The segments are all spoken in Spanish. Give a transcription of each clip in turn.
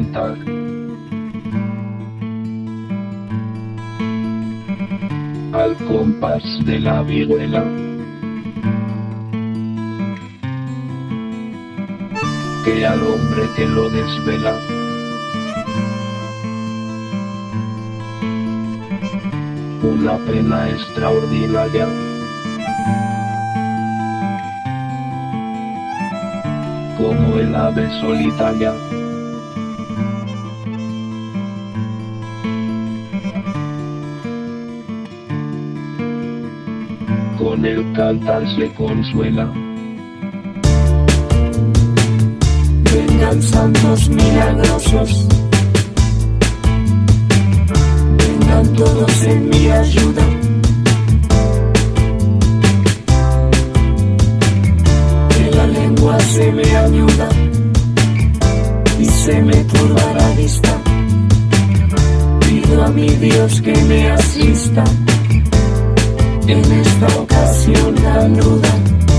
cantar. Al compás de la vihuela, que al hombre que lo desvela una pena extraordinaria. Como el ave solitaria, con el cantar se consuela. Vengan santos milagrosos, vengan todos en mi ayuda. Que la lengua se me añuda y se me turba la vista. Pido a mi Dios que me asista en esta ocasión tan ruda.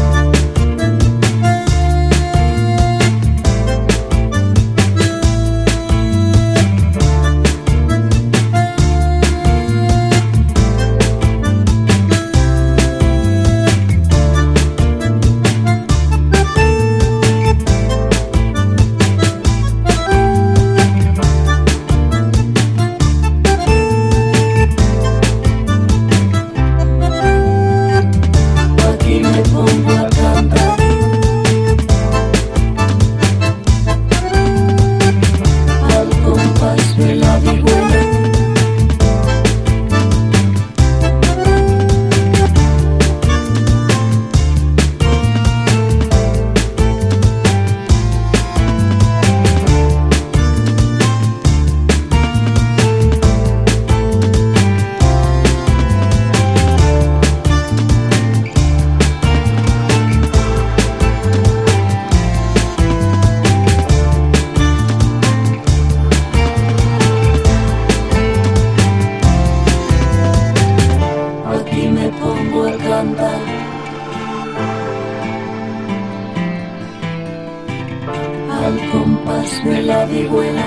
Al compás de la vihuela,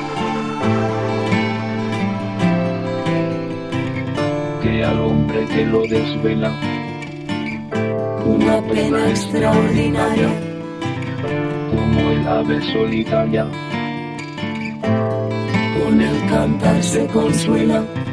que al hombre que lo desvela una pena extraordinaria. Como el ave solitaria, con el cantar se consuela.